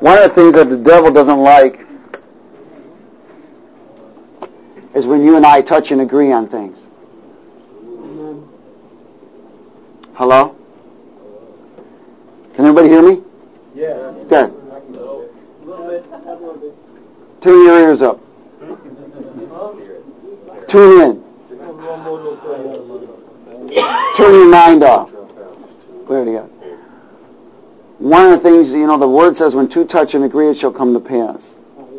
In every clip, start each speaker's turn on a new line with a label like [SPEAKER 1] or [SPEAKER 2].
[SPEAKER 1] One of the things that the devil doesn't like is when you and I touch and agree on things. Hello? Can everybody hear me?
[SPEAKER 2] Yeah.
[SPEAKER 1] Good. Turn your ears up. Tune in. Turn your mind off. There you go. One of the things, the Word says, when two touch and agree, it shall come to pass.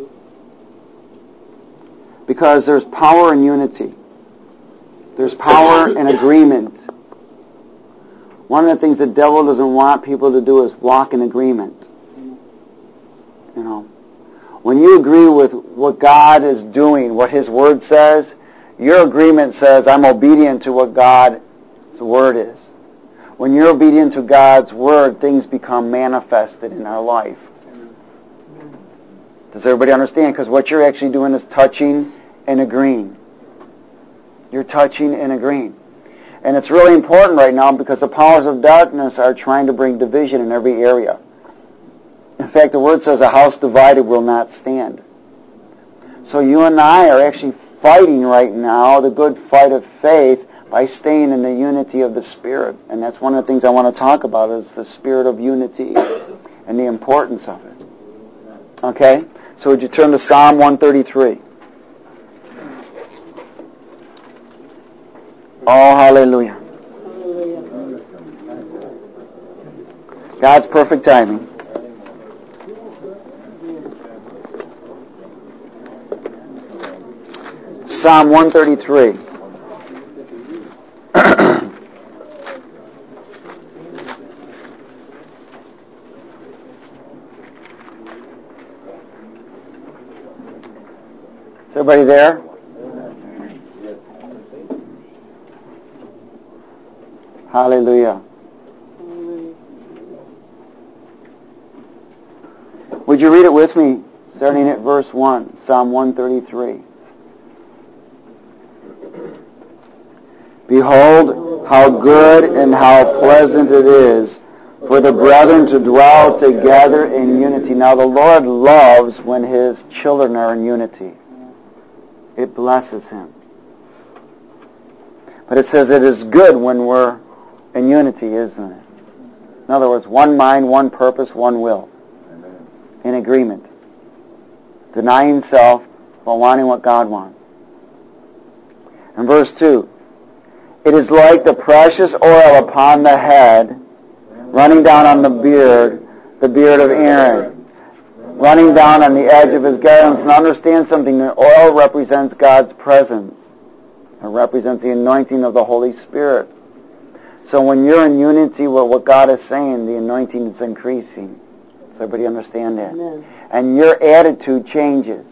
[SPEAKER 1] Because there's power in unity. There's power in agreement. One of the things the devil doesn't want people to do is walk in agreement. When you agree with what God is doing, what His Word says, your agreement says, I'm obedient to what God's Word is. When you're obedient to God's Word, things become manifested in our life. Does everybody understand? Because what you're actually doing is touching and agreeing. You're touching and agreeing. And it's really important right now because the powers of darkness are trying to bring division in every area. In fact, the Word says a house divided will not stand. So you and I are actually fighting right now the good fight of faith by staying in the unity of the Spirit. And that's one of the things I want to talk about is the spirit of unity and the importance of it. Okay? So would you turn to Psalm 133? Oh, hallelujah. God's perfect timing. Psalm 133. Is everybody there? Hallelujah. Would you read it with me, starting at verse 1, Psalm 133. Behold, how good and how pleasant it is for the brethren to dwell together in unity. Now the Lord loves when His children are in unity. It blesses Him. But it says it is good when we're in unity, isn't it? In other words, one mind, one purpose, one will. Amen. In agreement. Denying self, but wanting what God wants. And verse 2. It is like the precious oil upon the head, running down on the beard of Aaron, running down on the edge of his garments. And understand something, the oil represents God's presence. It represents the anointing of the Holy Spirit. So when you're in unity with what God is saying, the anointing is increasing. Does everybody understand that? Amen. And your attitude changes.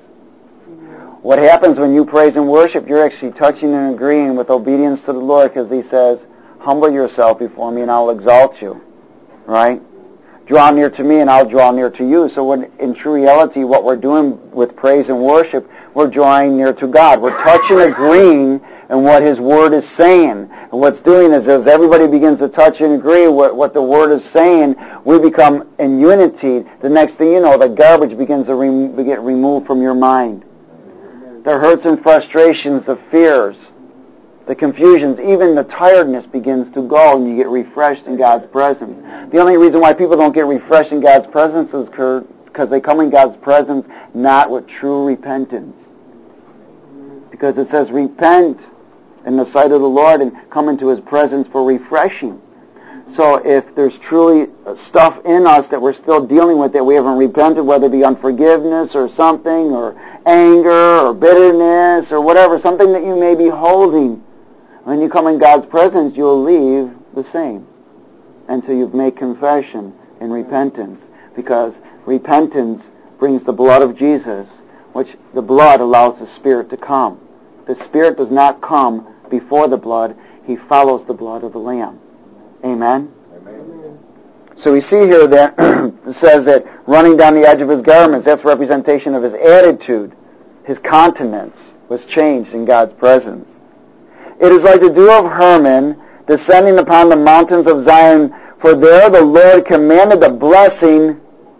[SPEAKER 1] What happens when you praise and worship, you're actually touching and agreeing with obedience to the Lord because He says, humble yourself before me and I'll exalt you. Right? Draw near to me and I'll draw near to you. So when in true reality, what we're doing with praise and worship, we're drawing near to God. We're touching and agreeing in what His Word is saying. And what's doing is as everybody begins to touch and agree what the Word is saying, we become in unity. The next thing you know, the garbage begins to get removed from your mind. The hurts and frustrations, the fears, the confusions, even the tiredness begins to go and you get refreshed in God's presence. The only reason why people don't get refreshed in God's presence is because they come in God's presence not with true repentance. Because it says repent in the sight of the Lord and come into His presence for refreshing. So if there's truly stuff in us that we're still dealing with that we haven't repented, whether it be unforgiveness or something, or anger or bitterness or whatever, something that you may be holding, when you come in God's presence, you'll leave the same until you've made confession and repentance. Because repentance brings the blood of Jesus, which the blood allows the Spirit to come. The Spirit does not come before the blood. He follows the blood of the Lamb. Amen? Amen. So we see here that it says that running down the edge of his garments, that's representation of his attitude. His countenance was changed in God's presence. It is like the dew of Hermon descending upon the mountains of Zion, for there the Lord commanded the blessing,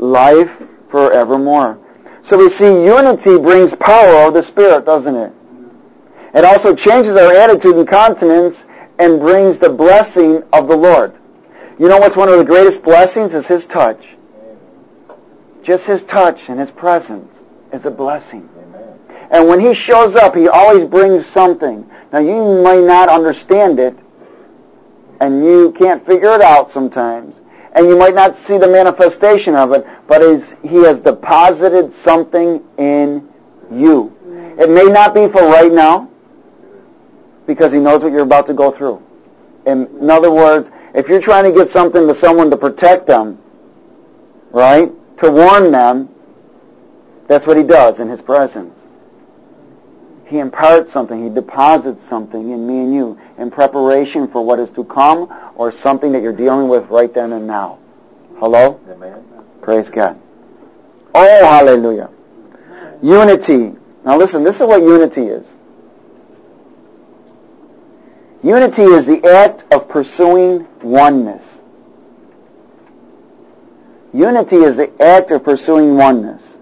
[SPEAKER 1] life forevermore. So we see unity brings power of the Spirit, doesn't it? It also changes our attitude and countenance and brings the blessing of the Lord. You know what's one of the greatest blessings is His touch. Just His touch and His presence is a blessing. And when He shows up, He always brings something. Now you might not understand it, and you can't figure it out sometimes, and you might not see the manifestation of it, but He has deposited something in you. It may not be for right now, because He knows what you're about to go through. In other words, if you're trying to get something to someone to protect them, right, to warn them, that's what He does in His presence. He imparts something, He deposits something in me and you in preparation for what is to come or something that you're dealing with right then and now. Hello? Amen. Praise God. Oh, hallelujah. Unity. Now listen, this is what unity is. Unity is the act of pursuing oneness. Unity is the act of pursuing oneness.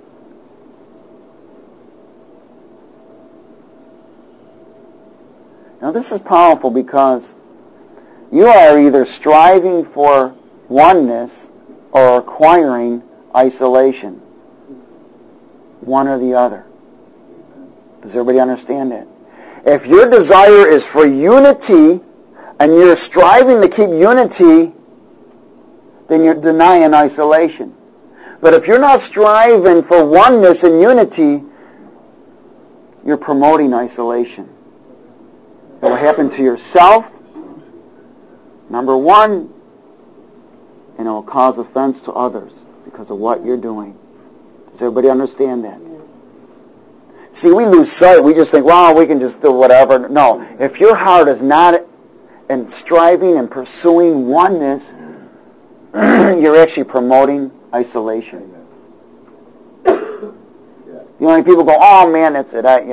[SPEAKER 1] Now this is powerful because you are either striving for oneness or acquiring isolation. One or the other. Does everybody understand that? If your desire is for unity and you're striving to keep unity, then you're denying isolation. But if you're not striving for oneness and unity, you're promoting isolation. It will happen to yourself, number one, and it will cause offense to others because of what you're doing. Does everybody understand that? See, we lose sight. We just think, well, we can just do whatever. No. If your heart is not in striving and pursuing oneness, you're actually promoting isolation. You know, when people go, oh, man, that's it. They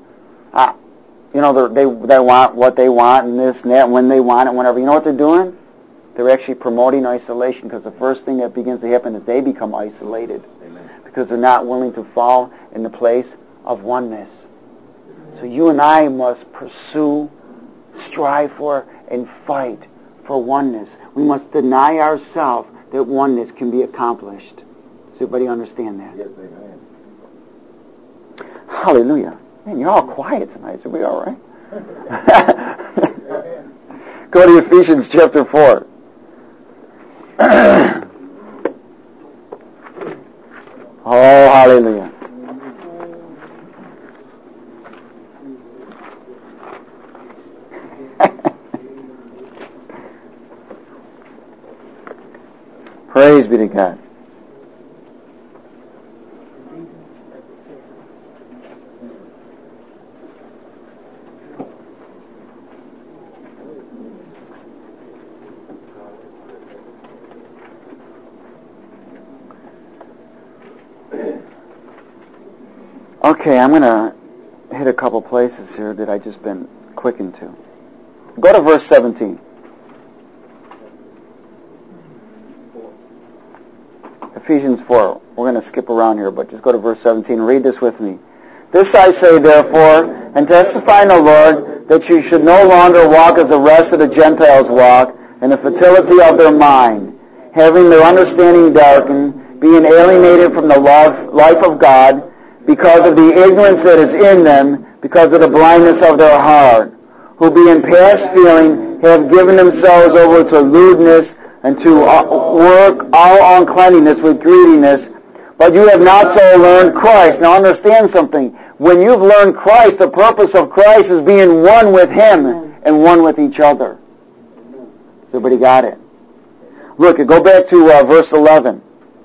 [SPEAKER 1] want what they want and this and that, and when they want it, whenever. You know what they're doing? They're actually promoting isolation because the first thing that begins to happen is they become isolated. Amen. Because they're not willing to fall in the place of oneness. So you and I must pursue, strive for, and fight for oneness. We must deny ourselves that oneness can be accomplished. Does everybody understand that? Yes, amen. Hallelujah. Man, you're all quiet tonight. So we all right? Go to Ephesians chapter 4. Oh, hallelujah. Praise be to God. Okay, I'm going to hit a couple places here that I've just been quickened to. Go to verse 17. Ephesians 4. We're going to skip around here, but just go to verse 17 and read this with me. This I say, therefore, and testify in the Lord, that you should no longer walk as the rest of the Gentiles walk, in the futility of their mind, having their understanding darkened, being alienated from the life of God, because of the ignorance that is in them, because of the blindness of their heart, who being past feeling have given themselves over to lewdness and to work all uncleanness with greediness. But you have not so learned Christ. Now understand something. When you've learned Christ, the purpose of Christ is being one with Him and one with each other. Has everybody got it? Look, go back to verse 11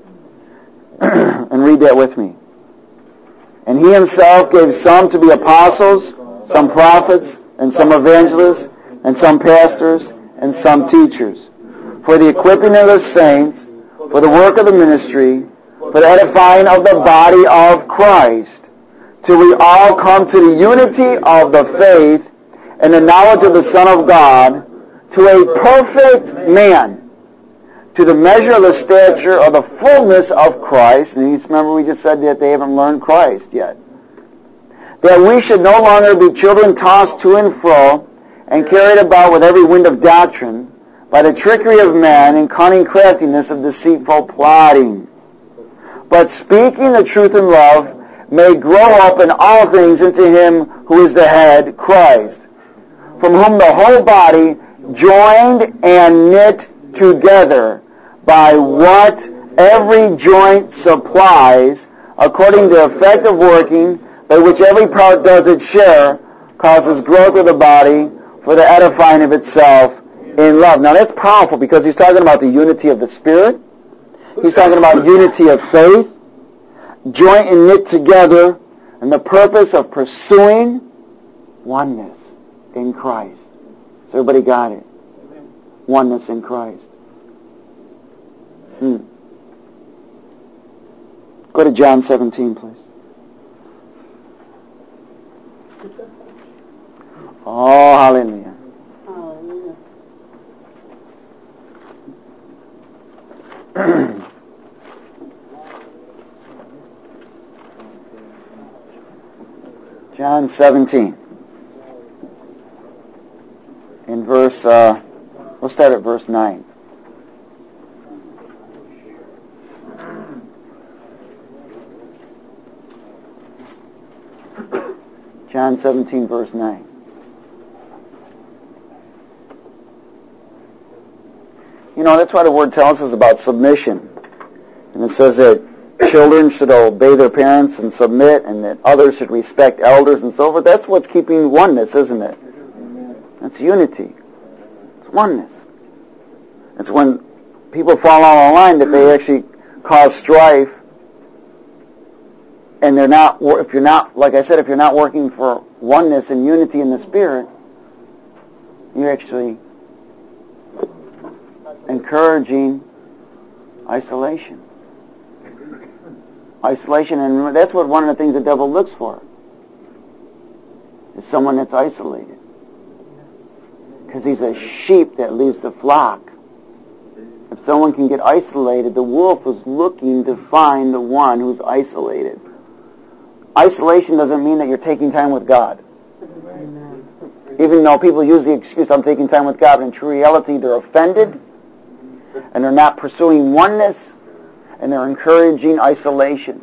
[SPEAKER 1] and read that with me. And He Himself gave some to be apostles, some prophets, and some evangelists, and some pastors, and some teachers, for the equipping of the saints, for the work of the ministry, for the edifying of the body of Christ, till we all come to the unity of the faith and the knowledge of the Son of God, to a perfect man, to the measure of the stature of the fullness of Christ. And remember we just said that they haven't learned Christ yet. That we should no longer be children tossed to and fro and carried about with every wind of doctrine by the trickery of man and cunning craftiness of deceitful plotting. But speaking the truth in love may grow up in all things into him who is the head, Christ, from whom the whole body, joined and knit together by what every joint supplies, according to the effect of working, by which every part does its share, causes growth of the body for the edifying of itself in love. Now that's powerful because he's talking about the unity of the Spirit. He's talking about unity of faith, joint and knit together, and the purpose of pursuing oneness in Christ. So everybody got it? Oneness in Christ. Go to John 17, please. Oh, hallelujah. John 17. In verse, we'll start at verse 9. John 17, verse 9. You know, that's why the Word tells us about submission. And it says that children should obey their parents and submit, and that others should respect elders and so forth. That's what's keeping oneness, isn't it? That's unity. It's oneness. It's when people fall out of line that they actually cause strife. And they're not, if you're not, like I said, if you're not working for oneness and unity in the Spirit, you're actually encouraging isolation. Isolation, and that's what one of the things the devil looks for, is someone that's isolated. Because he's a sheep that leaves the flock. If someone can get isolated, the wolf is looking to find the one who's isolated. Isolation doesn't mean that you're taking time with God. Even though people use the excuse, I'm taking time with God, but in true reality, they're offended, and they're not pursuing oneness, and they're encouraging isolation.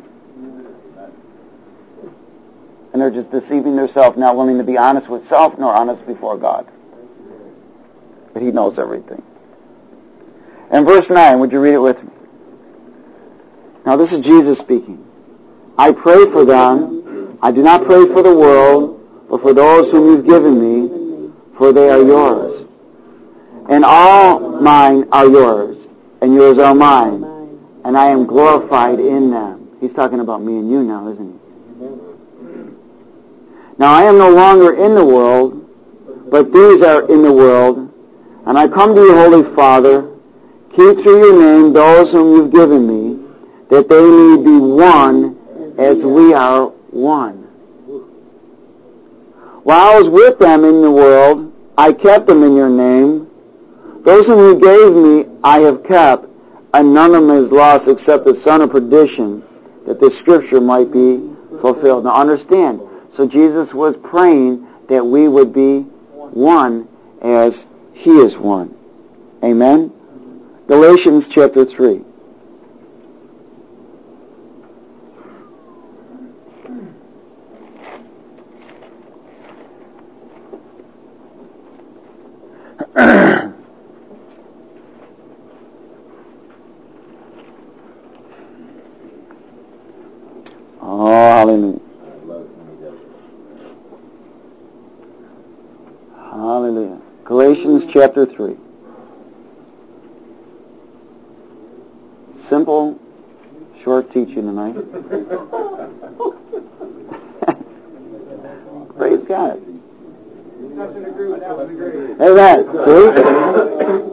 [SPEAKER 1] And they're just deceiving themselves, not willing to be honest with self, nor honest before God. But He knows everything. And verse 9, would you read it with me? Now this is Jesus speaking. I pray for them. I do not pray for the world, but for those whom you've given me, for they are yours. And all mine are yours, and yours are mine, and I am glorified in them. He's talking about me and you now, isn't he? Now I am no longer in the world, but these are in the world, and I come to you, Holy Father, keep through your name those whom you've given me, that they may be one as we are one. While I was with them in the world, I kept them in your name. Those whom you gave me I have kept, and none of them is lost except the son of perdition, that the scripture might be fulfilled. Now understand, so Jesus was praying that we would be one as He is one. Amen? Galatians chapter 3. Oh, hallelujah. Hallelujah. Galatians chapter 3. Simple, short teaching tonight. Praise God. Amen. See?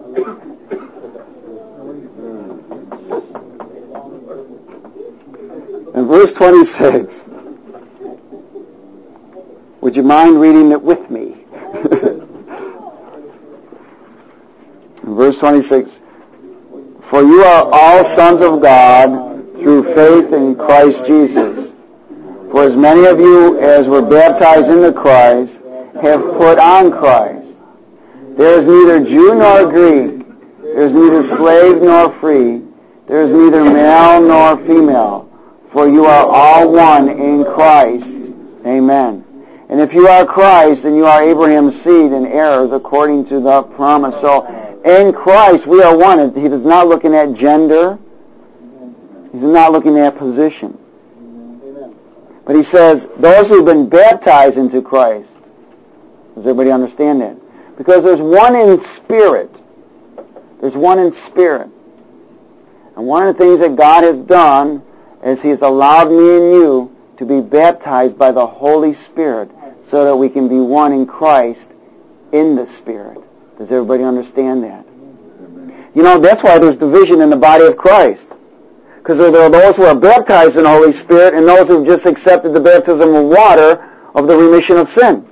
[SPEAKER 1] In verse 26, would you mind reading it with me? In verse 26, For you are all sons of God through faith in Christ Jesus. For as many of you as were baptized into Christ have put on Christ. There is neither Jew nor Greek. There is neither slave nor free. There is neither male nor female. For you are all one in Christ. Amen. And if you are Christ, then you are Abraham's seed and heirs according to the promise. So in Christ we are one. He is not looking at gender. He's not looking at position. But he says, those who have been baptized into Christ. Does everybody understand that? Because there's one in spirit. There's one in spirit. And one of the things that God has done is He has allowed me and you to be baptized by the Holy Spirit so that we can be one in Christ in the Spirit. Does everybody understand that? You know, that's why there's division in the body of Christ. Because there are those who are baptized in the Holy Spirit and those who have just accepted the baptism of water of the remission of sin.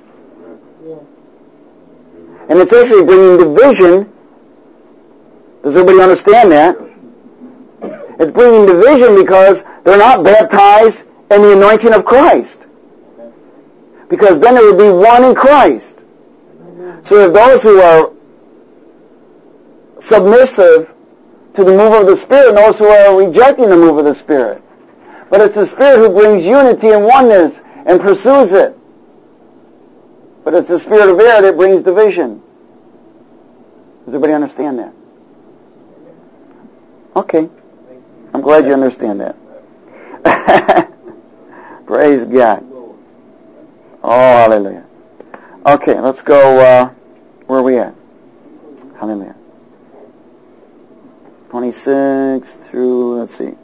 [SPEAKER 1] And it's actually bringing division. Does everybody understand that? It's bringing division because they're not baptized in the anointing of Christ. Because then there would be one in Christ. So if those who are submissive to the move of the Spirit and those who are rejecting the move of the Spirit. But it's the Spirit who brings unity and oneness and pursues it. But it's the spirit of error that brings division. Does everybody understand that? Okay. I'm glad you understand that. Praise God. Oh, hallelujah. Okay, let's go, where are we at? Hallelujah. 26 through, let's see.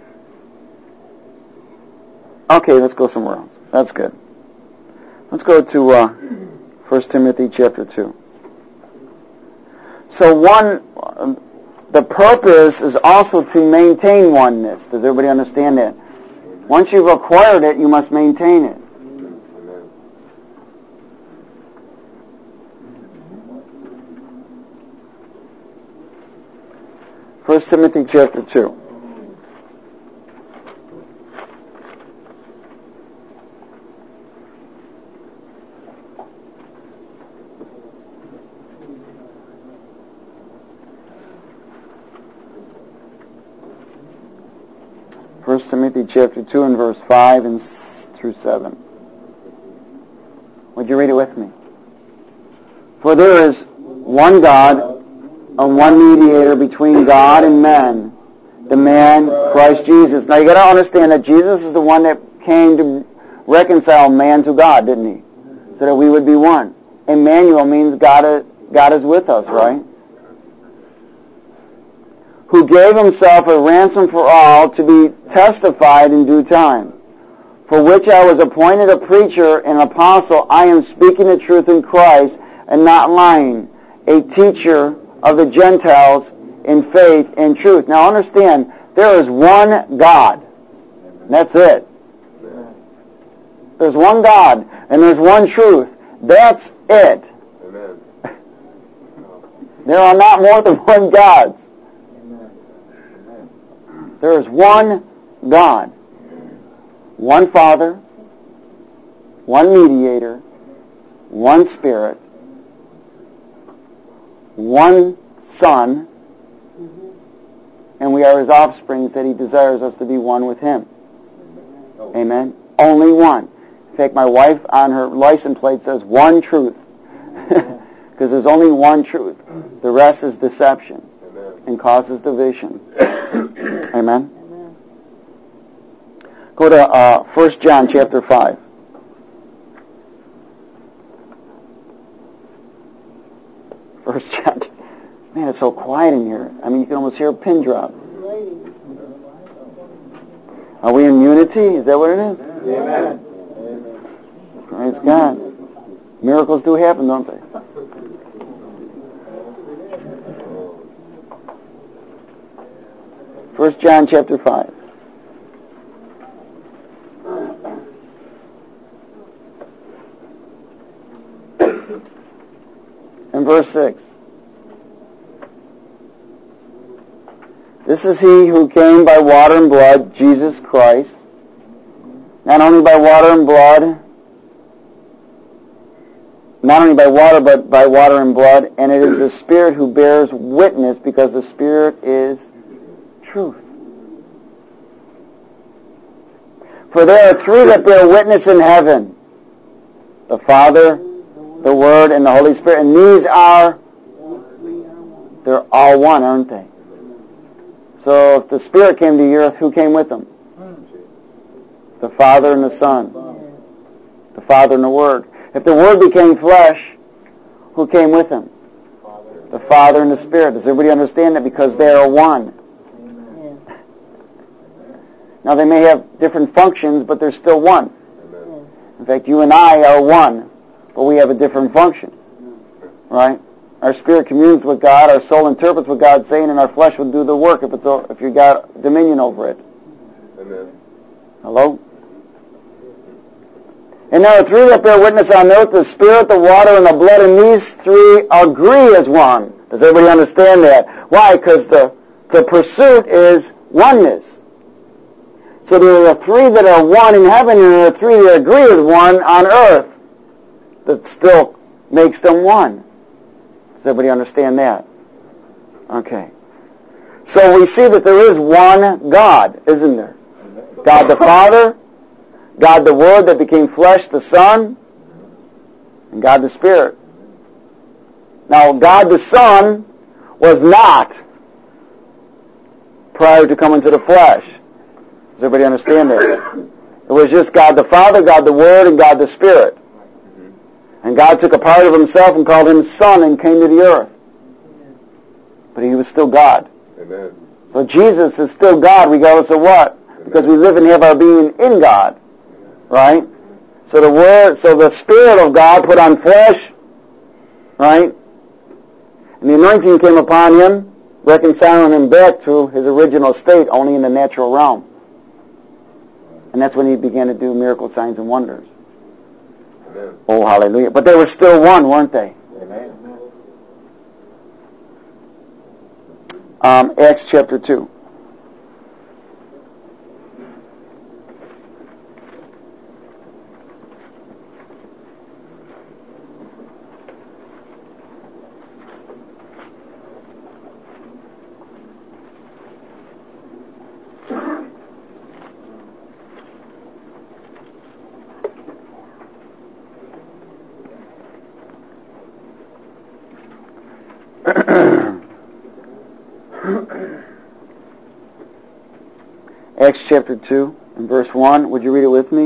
[SPEAKER 1] Okay, let's go somewhere else. That's good. Let's go to 1 Timothy chapter 2. So the purpose is also to maintain oneness. Does everybody understand that? Once you've acquired it, you must maintain it. First Timothy chapter 2. First Timothy chapter 2 and verse 5 and through 7. Would you read it with me? For there is one God and one mediator between God and men, the man Christ Jesus. Now you got to understand that Jesus is the one that came to reconcile man to God, didn't he? So that we would be one. Emmanuel means God is with us, right? Who gave himself a ransom for all to be testified in due time. For which I was appointed a preacher and apostle. I am speaking the truth in Christ and not lying. A teacher of the Gentiles in faith and truth. Now understand, there is one God. That's it. There's one God and there's one truth. That's it. Amen. There are not more than one God. There is one God, one Father, one mediator, one Spirit, one Son, and we are His offsprings that He desires us to be one with Him. Amen? Only one. In fact, my wife on her license plate says one truth. Because there's only one truth. The rest is deception and causes division. Amen? Go to 1 John chapter 5. First John. Man, it's so quiet in here. I mean, you can almost hear a pin drop. Are we in unity? Is that what it is? Amen. Praise God. Miracles do happen, don't they? First John chapter 5. And verse 6. This is he who came by water and blood, Jesus Christ. Not only by water and blood, not only by water, but by water and blood. And it is the Spirit who bears witness, because the Spirit is truth. For there are three that bear witness in heaven: the Father, the Word, and the Holy Spirit. And these are, they're all one, aren't they? So if the Spirit came to the earth, who came with them? The Father and the Son. The Father and the Word. If the Word became flesh, who came with him? The Father and the Spirit. Does everybody understand that? Because they are one. Now they may have different functions, but they're still one. In fact, you and I are one, but we have a different function. Right? Our spirit communes with God, our soul interprets what God's saying, and our flesh will do the work if you got dominion over it.
[SPEAKER 2] Amen.
[SPEAKER 1] Hello? And there are three that bear witness on earth: the Spirit, the water, and the blood, and these three agree as one. Does everybody understand that? Why? Because the pursuit is oneness. So there are three that are one in heaven, and there are three that agree as one on earth. That still makes them one. Does everybody understand that? Okay. So we see that there is one God, isn't there? God the Father, God the Word that became flesh, the Son, and God the Spirit. Now, God the Son was not prior to coming to the flesh. Does everybody understand that? It was just God the Father, God the Word, and God the Spirit. And God took a part of himself and called him Son and came to the earth. But he was still God.
[SPEAKER 2] Amen.
[SPEAKER 1] So Jesus is still God regardless of what?
[SPEAKER 2] Amen.
[SPEAKER 1] Because we live and have our being in God. Right? So the Spirit of God put on flesh. Right? And the anointing came upon him, reconciling him back to his original state, only in the natural realm. And that's when he began to do miracle signs and wonders.
[SPEAKER 2] Amen.
[SPEAKER 1] Oh, hallelujah. But they were still one, weren't they?
[SPEAKER 2] Amen.
[SPEAKER 1] Acts chapter 2. Acts chapter 2 and verse 1. Would you read it with me?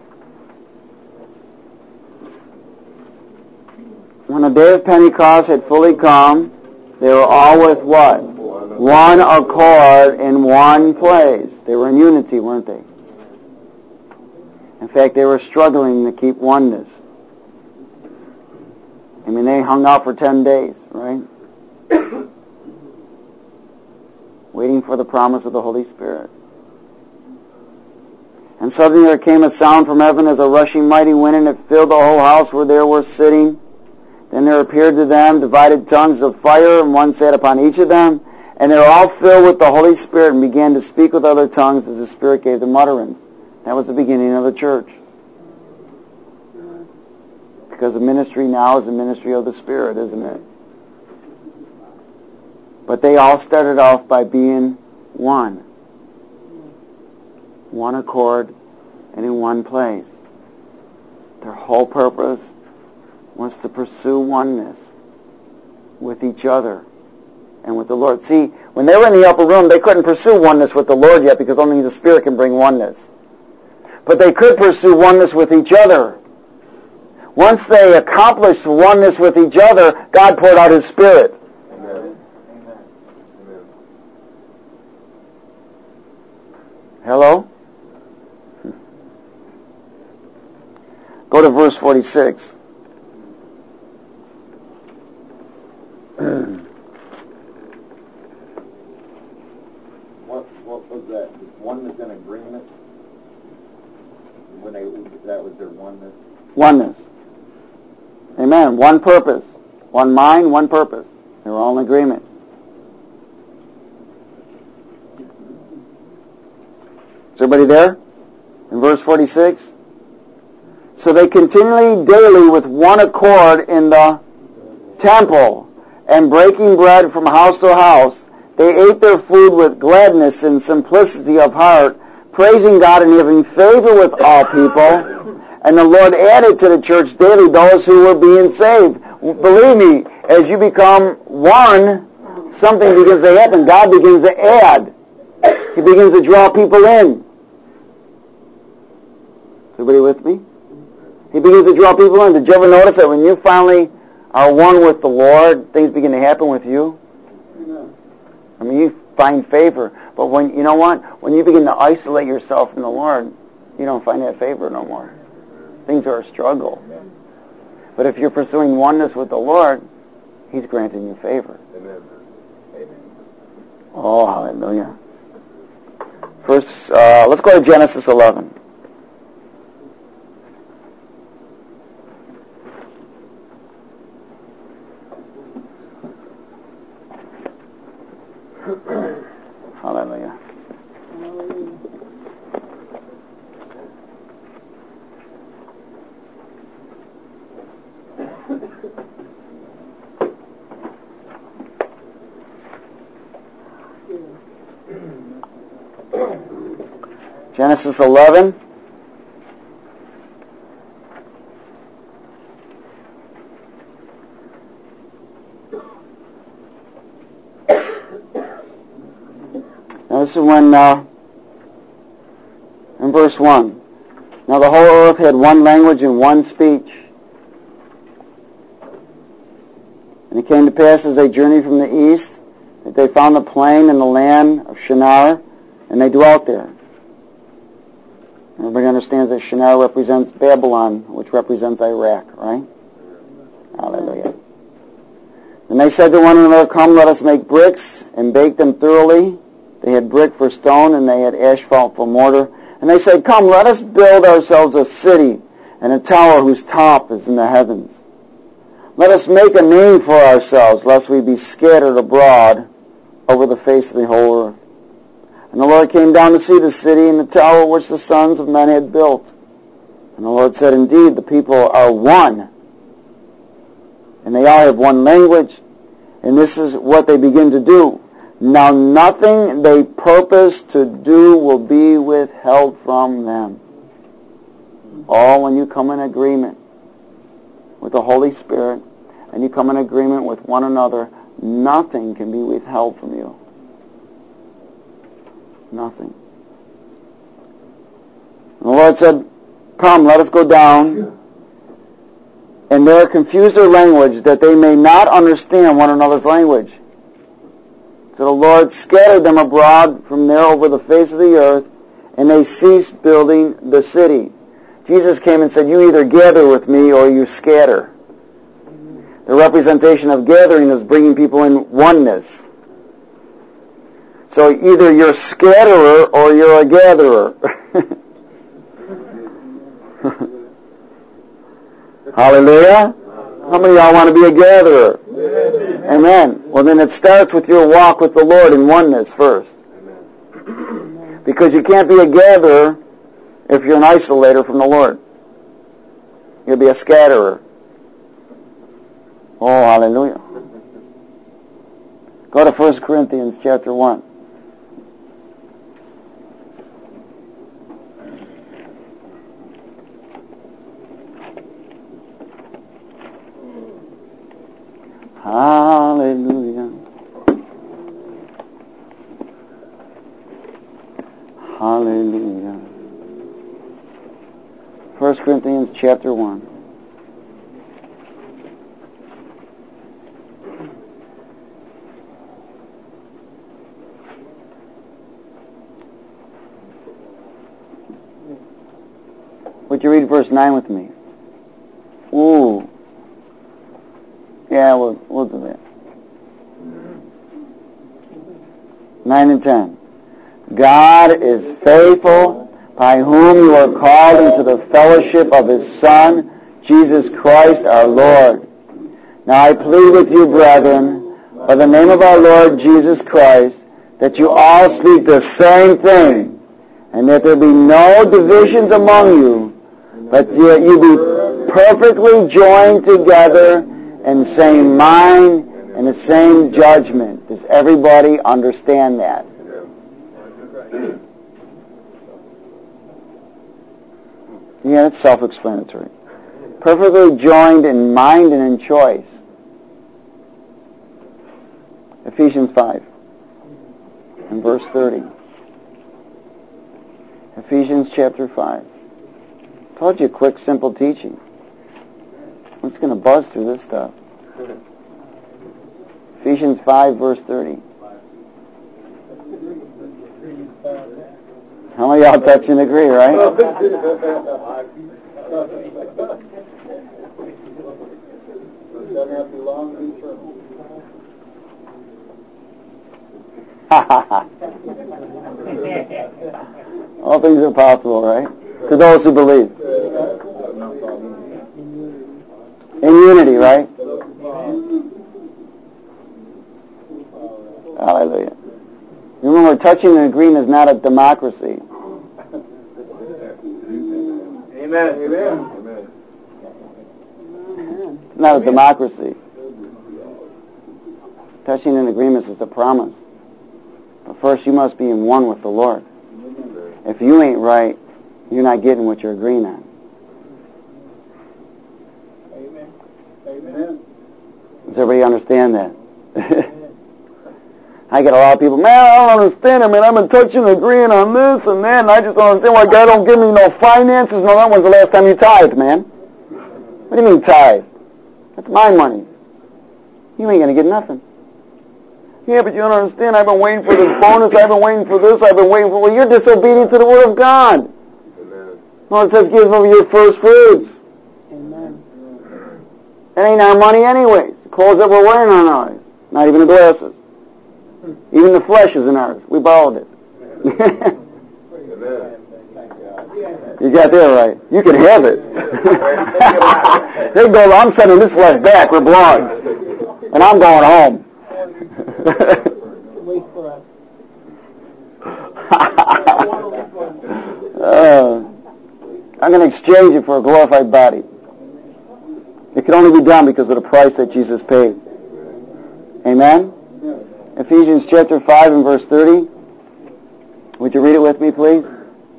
[SPEAKER 1] When the day of Pentecost had fully come, they were all with what? One accord in one place. They were in unity, weren't they? In fact, they were struggling to keep oneness. I mean, they hung out for 10 days, right? Waiting for the promise of the Holy Spirit. And suddenly there came a sound from heaven as a rushing mighty wind, and it filled the whole house where they were sitting. Then there appeared to them divided tongues of fire, and one sat upon each of them. And they were all filled with the Holy Spirit and began to speak with other tongues as the Spirit gave them utterance. That was the beginning of the church. Because the ministry now is the ministry of the Spirit, isn't it? But they all started off by being one. One accord and in one place. Their whole purpose was to pursue oneness with each other and with the Lord. See, when they were in the upper room, they couldn't pursue oneness with the Lord yet because only the Spirit can bring oneness. But they could pursue oneness with each other. Once they accomplished oneness with each other, God poured out His Spirit.
[SPEAKER 2] Amen.
[SPEAKER 1] Hello? Go to verse 46.
[SPEAKER 2] What was that? Oneness and agreement? That was their oneness?
[SPEAKER 1] Oneness. Amen. One purpose. One mind, one purpose. They were all in agreement. Is everybody there? In verse 46? So they continually daily with one accord in the temple, and breaking bread from house to house, they ate their food with gladness and simplicity of heart, praising God and having favor with all people. And the Lord added to the church daily those who were being saved. Believe me, as you become one, something begins to happen. God begins to add. He begins to draw people in. Is everybody with me? He begins to draw people in. Did you ever notice that when you finally are one with the Lord, things begin to happen with you? I mean, you find favor. But when, you know what? When you begin to isolate yourself from the Lord, you don't find that favor no more. Things are a struggle. But if you're pursuing oneness with the Lord, He's granting you favor.
[SPEAKER 2] Amen.
[SPEAKER 1] Oh, hallelujah. First, let's go to Genesis 11. Hallelujah. Genesis 11. Now this is when, in verse 1, now the whole earth had one language and one speech. And it came to pass as they journeyed from the east that they found the plain and the land of Shinar, and they dwelt there. Everybody understands that Shinar represents Babylon, which represents Iraq, right? Hallelujah. Then they said to one another, come, let us make bricks and bake them thoroughly. They had brick for stone, and they had asphalt for mortar. And they said, come, let us build ourselves a city and a tower whose top is in the heavens. Let us make a name for ourselves, lest we be scattered abroad over the face of the whole earth. And the Lord came down to see the city and the tower which the sons of men had built. And the Lord said, indeed, the people are one, and they all have one language, and this is what they begin to do. Now nothing they purpose to do will be withheld from them. All when you come in agreement with the Holy Spirit, and you come in agreement with one another, nothing can be withheld from you. Nothing. And the Lord said, come, let us go down, and there confuse their language, that they may not understand one another's language. So the Lord scattered them abroad from there over the face of the earth, and they ceased building the city. Jesus came and said, you either gather with me or you scatter. The representation of gathering is bringing people in oneness. So either you're a scatterer or you're a gatherer. Hallelujah. How many of y'all want to be a gatherer? Amen. Well, then it starts with your walk with the Lord in oneness first. Amen. Because you can't be a gatherer if you're an isolator from the Lord. You'll be a scatterer. Oh, hallelujah. Go to 1 Corinthians chapter 1. Hallelujah. Hallelujah. 1 Corinthians chapter 1. Would you read verse 9 with me? Ooh. Yeah, we'll do that. 9 and 10. God is faithful, by whom you are called into the fellowship of His Son, Jesus Christ our Lord. Now I plead with you, brethren, by the name of our Lord Jesus Christ, that you all speak the same thing, And that there be no divisions among you, but that you be perfectly joined together in the same mind and the same judgment. Does everybody understand that? Yeah, it's self-explanatory. Perfectly joined in mind and in choice. Ephesians 5 and verse 30. Ephesians chapter 5. Told you, quick, simple teaching. I'm just going to buzz through this stuff. Ephesians 5, verse 30. How many of y'all touch and agree, right? All things are possible, right? To those who believe. In unity, right? Hallelujah. Remember, touching and agreeing is not a democracy.
[SPEAKER 2] Amen. Amen.
[SPEAKER 1] It's not a democracy. Touching and agreement is a promise. But first, you must be in one with the Lord. If you ain't right, you're not getting what you're agreeing on.
[SPEAKER 2] Amen. Amen.
[SPEAKER 1] Does everybody understand that? I get a lot of people, man, I don't understand it, man. I've been touching and agreeing on this and that, and I just don't understand why God don't give me no finances. No, that was the last time you tithed, man. What do you mean tithe? That's my money. You ain't going to get nothing. Yeah, but you don't understand. I've been waiting for this bonus. I've been waiting for this. I've been waiting for... Well, you're disobedient to the Word of God.
[SPEAKER 2] Amen.
[SPEAKER 1] No, it says give them your first fruits.
[SPEAKER 3] Amen.
[SPEAKER 1] It ain't our money anyways. The clothes that we're wearing aren't ours. Not even the glasses. Even the flesh isn't ours. We borrowed it.
[SPEAKER 2] Amen.
[SPEAKER 1] You got that right. You can have it. They go, I'm sending this flesh back. We're blood. And I'm going home.
[SPEAKER 3] Wait for us.
[SPEAKER 1] I'm going to exchange it for a glorified body. It can only be done because of the price that Jesus paid. Amen? Ephesians chapter 5 and verse 30. Would you read it with me, please?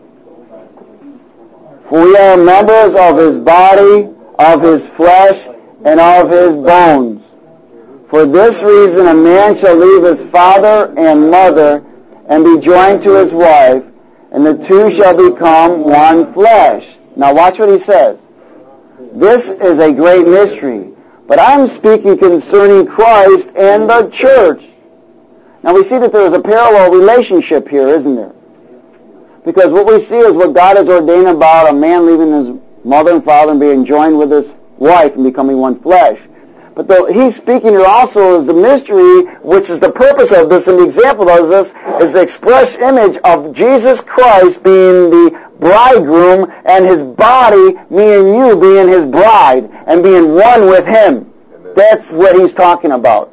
[SPEAKER 1] For we are members of his body, of his flesh, and of his bones. For this reason a man shall leave his father and mother, and be joined to his wife, and the two shall become one flesh. Now watch what he says. This is a great mystery, but I'm speaking concerning Christ and the church. Now we see that there is a parallel relationship here, isn't there? Because what we see is what God has ordained about a man leaving his mother and father and being joined with his wife and becoming one flesh. But he's speaking here also as the mystery, which is the purpose of this, and the example of this is the express image of Jesus Christ being the bridegroom and his body, me and you, being his bride and being one with him.
[SPEAKER 2] Amen.
[SPEAKER 1] That's what he's talking about.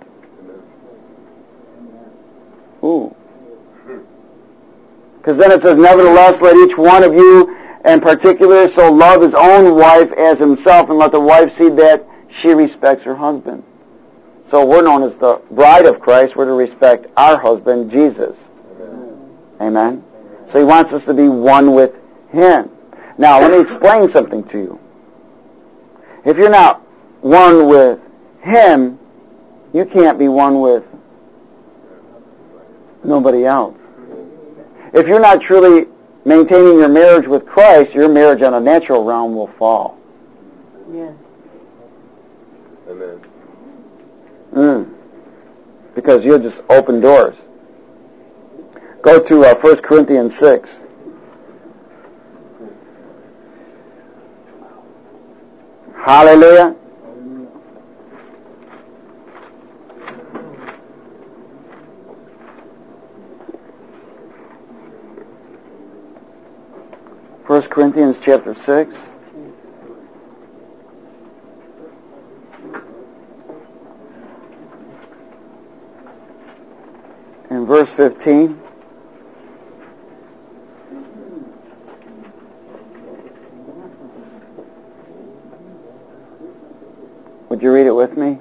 [SPEAKER 1] Ooh. Because then it says, nevertheless, let each one of you in particular so love his own wife as himself, and let the wife see that she respects her husband. So we're known as the bride of Christ. We're to respect our husband, Jesus.
[SPEAKER 2] Amen.
[SPEAKER 1] Amen? So he wants us to be one with him. Now, let me explain something to you. If you're not one with him, you can't be one with nobody else. If you're not truly maintaining your marriage with Christ, your marriage on a natural realm will fall.
[SPEAKER 3] Yeah.
[SPEAKER 2] Amen.
[SPEAKER 1] Because you'll just open doors. Go to 1 Corinthians 6. Hallelujah. First Corinthians chapter 6. In verse 15. Would you read it with me?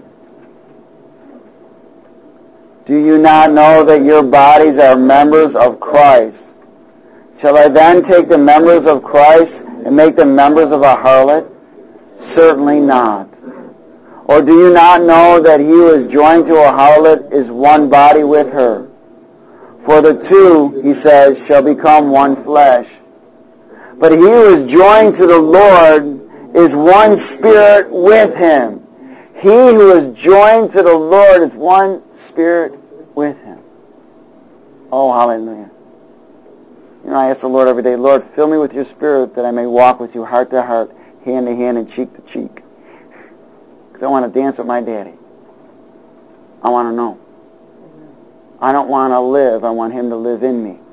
[SPEAKER 1] Do you not know that your bodies are members of Christ? Shall I then take the members of Christ and make them members of a harlot? Certainly not. Or do you not know that he who is joined to a harlot is one body with her? For the two, he says, shall become one flesh. But he who is joined to the Lord is one spirit with him. He who is joined to the Lord is one spirit with him. Oh, hallelujah. You know, I ask the Lord every day, Lord, fill me with your spirit that I may walk with you heart to heart, hand to hand, and cheek to cheek. Because I want to dance with my daddy. I want to know. I don't want to live. I want him to live in me.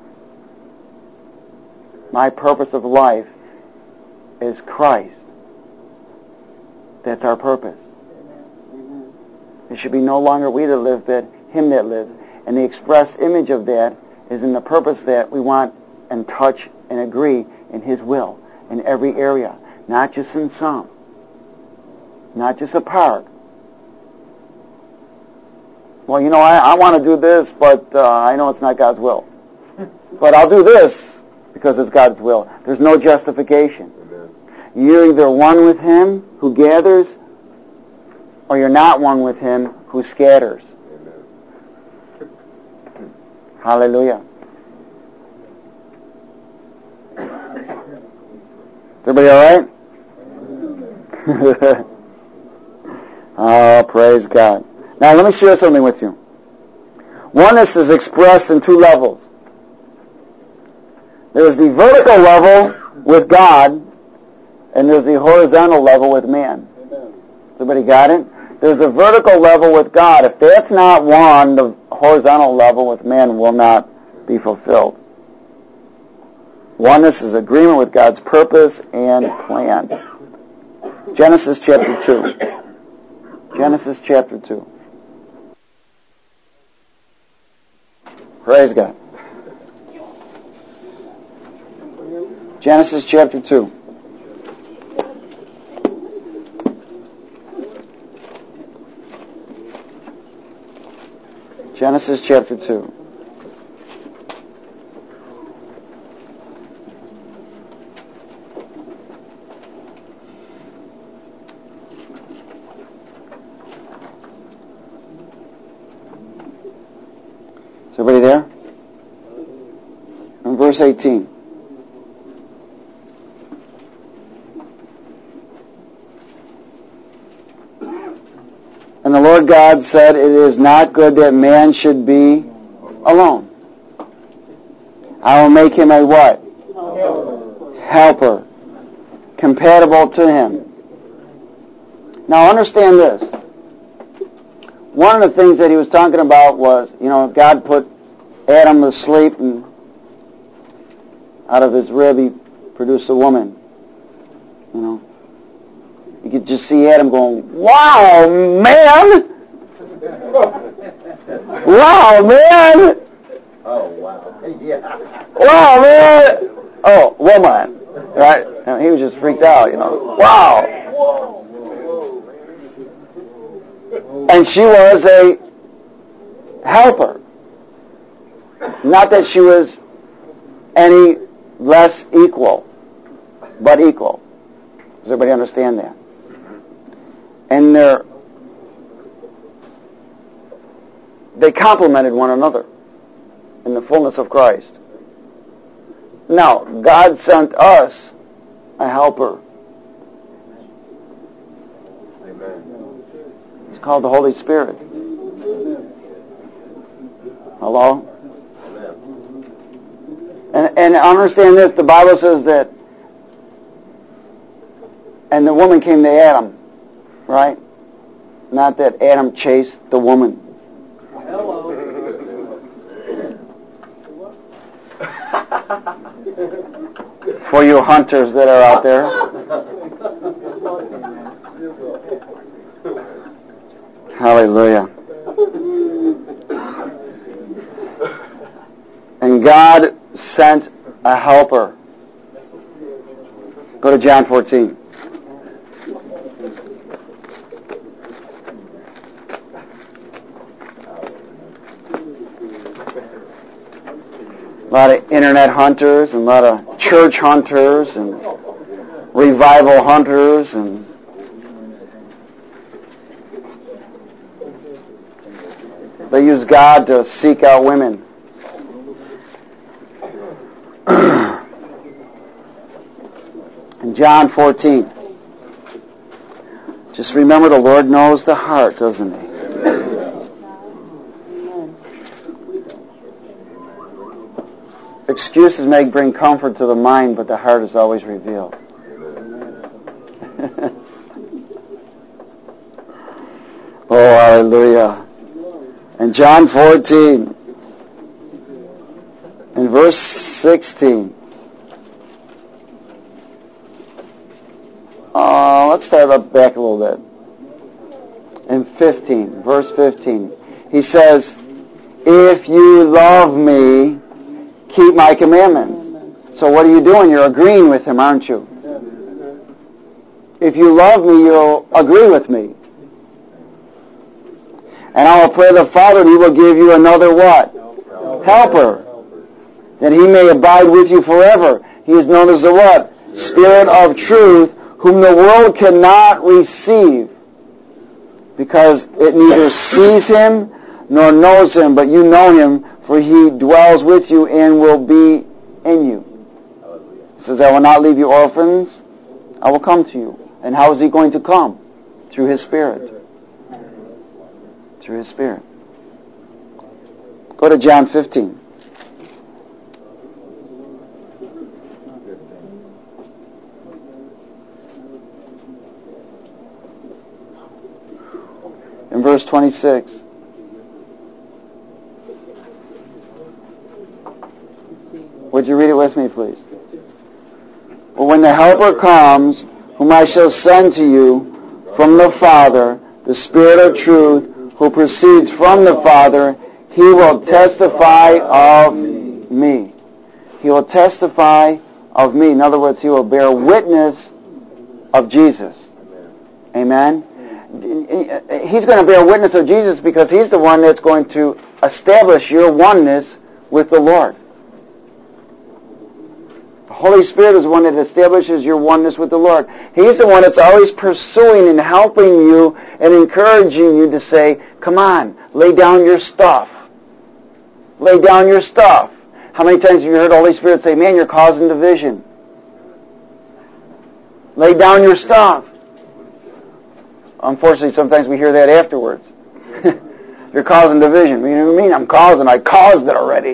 [SPEAKER 1] My purpose of life is Christ. That's our purpose. It should be no longer we that live, but him that lives. And the expressed image of that is in the purpose that we want and touch and agree in his will in every area, not just in some, not just a part. Well, you know, I want to do this, but I know it's not God's will. But I'll do this because it's God's will. There's no justification.
[SPEAKER 2] Amen.
[SPEAKER 1] You're either one with him who gathers, or you're not one with him who scatters.
[SPEAKER 2] Amen.
[SPEAKER 1] Hallelujah. Is everybody all right? Oh, praise God. Now, let me share something with you. Oneness is expressed in two levels. There's the vertical level with God, and there's the horizontal level with man. Everybody got it? There's a vertical level with God. If that's not one, the horizontal level with man will not be fulfilled. Oneness is agreement with God's purpose and plan. Genesis chapter 2. Genesis chapter 2. Praise God. Genesis chapter 2. Genesis chapter 2. Is everybody there? In verse 18. And the Lord God said, it is not good that man should be alone. I will make him a what? Helper. Compatible to him. Now understand this. One of the things that he was talking about was, you know, God put Adam to sleep, and out of his rib he produced a woman. You know. You could just see Adam going, wow, man! Wow, man!
[SPEAKER 2] Oh, wow. Yeah.
[SPEAKER 1] Wow, man! Oh, woman. Right? And he was just freaked out, you know. Wow! And she was a helper. Not that she was any less equal, but equal. Does everybody understand that? And they complemented one another in the fullness of Christ. Now, God sent us a helper.
[SPEAKER 2] Amen.
[SPEAKER 1] It's called the Holy Spirit. Hello? And understand this, the Bible says that, and the woman came to Adam, right? Not that Adam chased the woman.
[SPEAKER 3] Hello.
[SPEAKER 1] For you hunters that are out there. Hallelujah. And God sent a helper. Go to John 14. A lot of internet hunters and a lot of church hunters and revival hunters and they use God to seek out women. In John 14, just remember the Lord knows the heart, doesn't He? Excuses may bring comfort to the mind, but the heart is always revealed. Oh, hallelujah. In John 14, in verse 16, let's start up back a little bit. In 15, verse 15, he says, if you love me, keep my commandments. So what are you doing? You're agreeing with him, aren't you? If you love me, you'll agree with me. And I will pray the Father, and He will give you another what? Helper. That He may abide with you forever. He is known as the what? Spirit of truth, whom the world cannot receive, because it neither sees Him nor knows Him, but you know Him, for He dwells with you and will be in you. He says, I will not leave you orphans, I will come to you. And how is He going to come? Through His Spirit. Through His Spirit. Go to John 15. In verse 26. Would you read it with me, please? But when the Helper comes, whom I shall send to you from the Father, the Spirit of truth, who proceeds from the Father, He will testify of me. He will testify of me. In other words, He will bear witness of Jesus. Amen? He's going to bear witness of Jesus because He's the one that's going to establish your oneness with the Lord. The Holy Spirit is the one that establishes your oneness with the Lord. He's the one that's always pursuing and helping you and encouraging you to say, come on, lay down your stuff. Lay down your stuff. How many times have you heard the Holy Spirit say, man, you're causing division. Lay down your stuff. Unfortunately, sometimes we hear that afterwards. You're causing division. You know what I mean? I caused it already.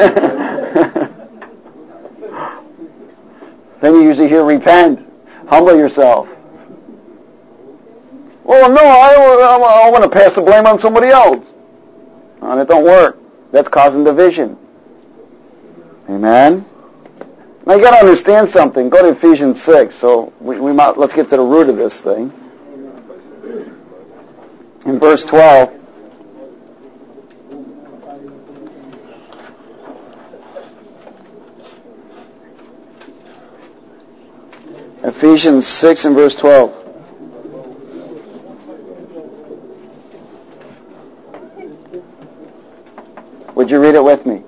[SPEAKER 1] Then you usually hear, repent. Humble yourself. Well, no, I want to pass the blame on somebody else. No, that don't work. That's causing division. Amen? Now you got to understand something. Go to Ephesians 6. So let's get to the root of this thing. In verse 12. Ephesians 6 and verse 12. Would you read it with me?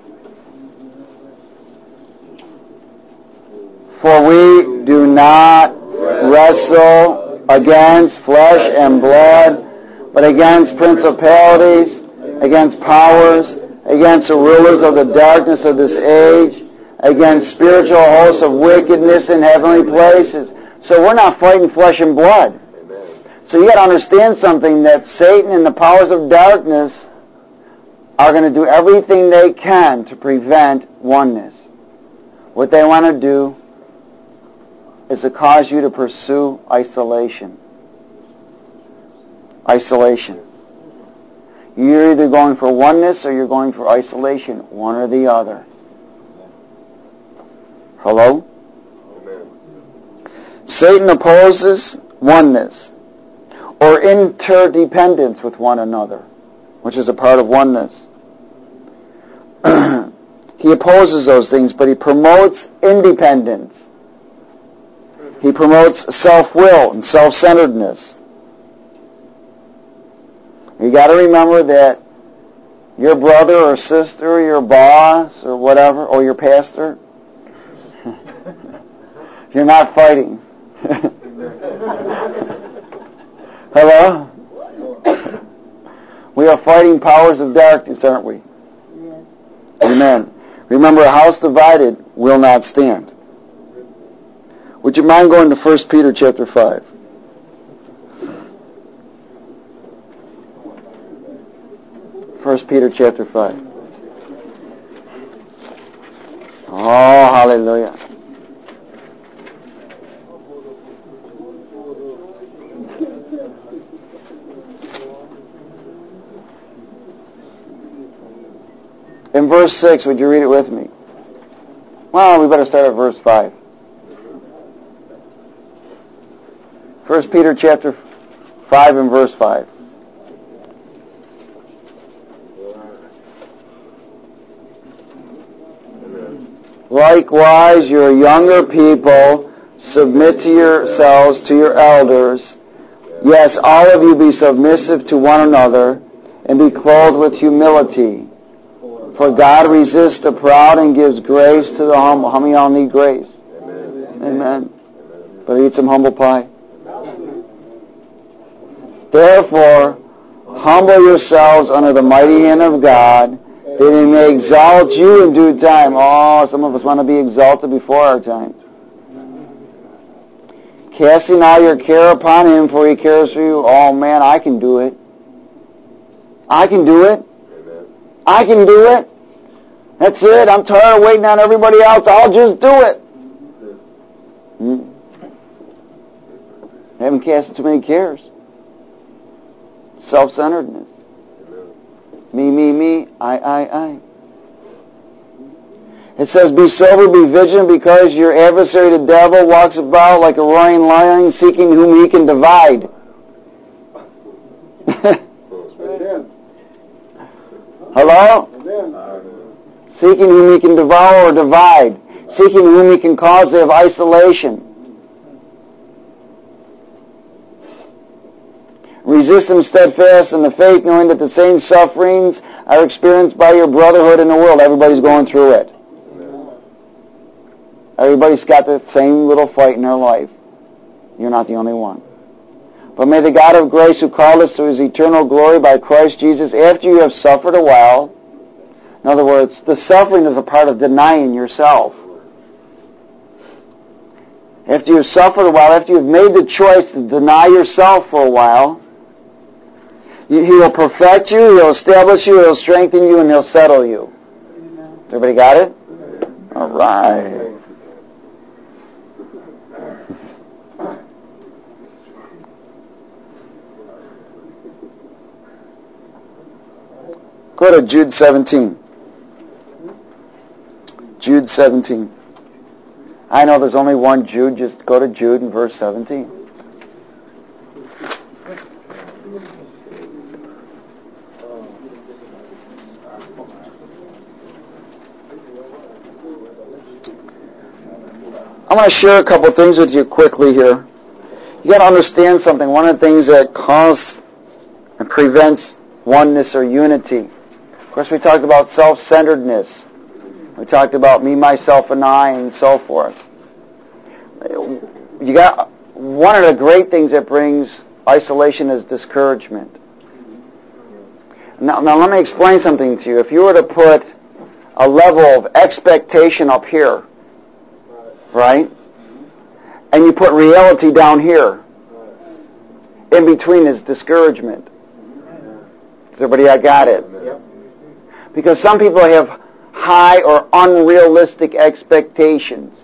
[SPEAKER 1] For we do not wrestle against flesh and blood, but against principalities, against powers, against the rulers of the darkness of this age, against spiritual hosts of wickedness in heavenly places. So we're not fighting flesh and blood.
[SPEAKER 2] Amen.
[SPEAKER 1] So you got to understand something, that Satan and the powers of darkness are going to do everything they can to prevent oneness. What they want to do is to cause you to pursue isolation. Isolation. You're either going for oneness or you're going for isolation, one or the other. Hello?
[SPEAKER 2] Amen.
[SPEAKER 1] Satan opposes oneness or interdependence with one another, which is a part of oneness. He opposes those things, but he promotes independence. He promotes self-will and self-centeredness. You got to remember that your brother or sister, or your boss, or whatever, or your pastor, you're not fighting. Hello? We are fighting powers of darkness, aren't we?
[SPEAKER 3] Yes.
[SPEAKER 1] Amen. Remember, a house divided will not stand. Would you mind going to 1 Peter chapter 5? 1 Peter chapter 5. Oh, hallelujah. In verse 6, would you read it with me? Well, we better start at verse 5. 1 Peter chapter 5 and verse 5. Likewise, your younger people, submit to yourselves to your elders. Yes, all of you be submissive to one another, and be clothed with humility. For God resists the proud and gives grace to the humble. How many of y'all need grace?
[SPEAKER 2] Amen.
[SPEAKER 1] Amen. Better eat some humble pie. Therefore, humble yourselves under the mighty hand of God, that He may exalt you in due time. Oh, some of us want to be exalted before our time. Casting all your care upon Him, for He cares for you. Oh, man, I can do it. I can do it. I can do it. That's it. I'm tired of waiting on everybody else. I'll just do it. Haven't cast too many cares. Self-centeredness. Me, I. It says, be sober, be vigilant, because your adversary the devil walks about like a roaring lion, seeking whom he can divide. Hello? Seeking whom he can devour or divide. Seeking whom he can cause to have isolation. Resist him steadfast in the faith, knowing that the same sufferings are experienced by your brotherhood in the world. Everybody's going through it. Everybody's got the same little fight in their life. You're not the only one. But may the God of grace, who called us to His eternal glory by Christ Jesus, after you have suffered a while, in other words, the suffering is a part of denying yourself. After you've suffered a while, after you've made the choice to deny yourself for a while, He will perfect you, He'll establish you, He'll strengthen you, and He'll settle you. Everybody got it? All right. Go to Jude 17. Jude 17. I know there's only one Jude. Just go to Jude in verse 17. I want to share a couple things with you quickly here. You got to understand something. One of the things that causes and prevents oneness or unity. Of course, we talked about self-centeredness. We talked about me, myself, and I, and so forth. You got one of the great things that brings isolation is discouragement. Now let me explain something to you. If you were to put a level of expectation up here, right, and you put reality down here, in between is discouragement. Does everybody got it? Because some people have high or unrealistic expectations.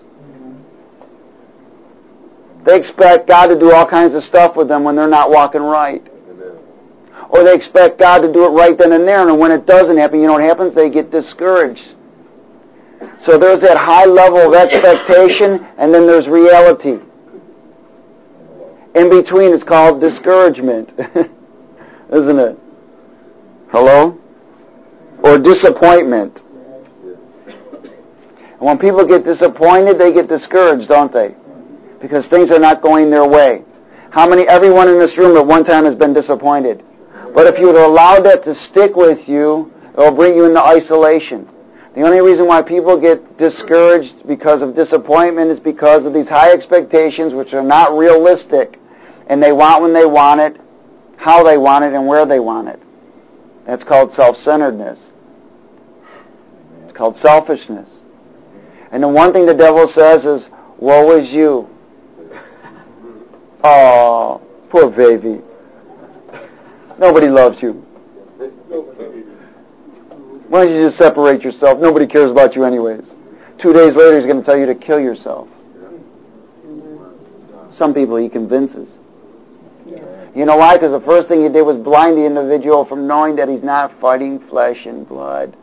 [SPEAKER 1] They expect God to do all kinds of stuff with them when they're not walking right. Or they expect God to do it right then and there, and when it doesn't happen, you know what happens? They get discouraged. So there's that high level of expectation, and then there's reality. In between, it's called discouragement. Isn't it? Hello? Or disappointment. And when people get disappointed, they get discouraged, don't they? Because things are not going their way. Everyone in this room at one time has been disappointed. But if you would allow that to stick with you, It will bring you into isolation. The only reason why people get discouraged because of disappointment is because of these high expectations which are not realistic, and they want when they want it, how they want it, and where they want it. That's called self-centeredness. It's called selfishness. And the one thing the devil says is, woe is you. Oh, poor baby. Nobody loves you. Why don't you just separate yourself? Nobody cares about you anyways. 2 days later, he's going to tell you to kill yourself. Some people he convinces. You know why? Because the first thing he did was blind the individual from knowing that he's not fighting flesh and blood.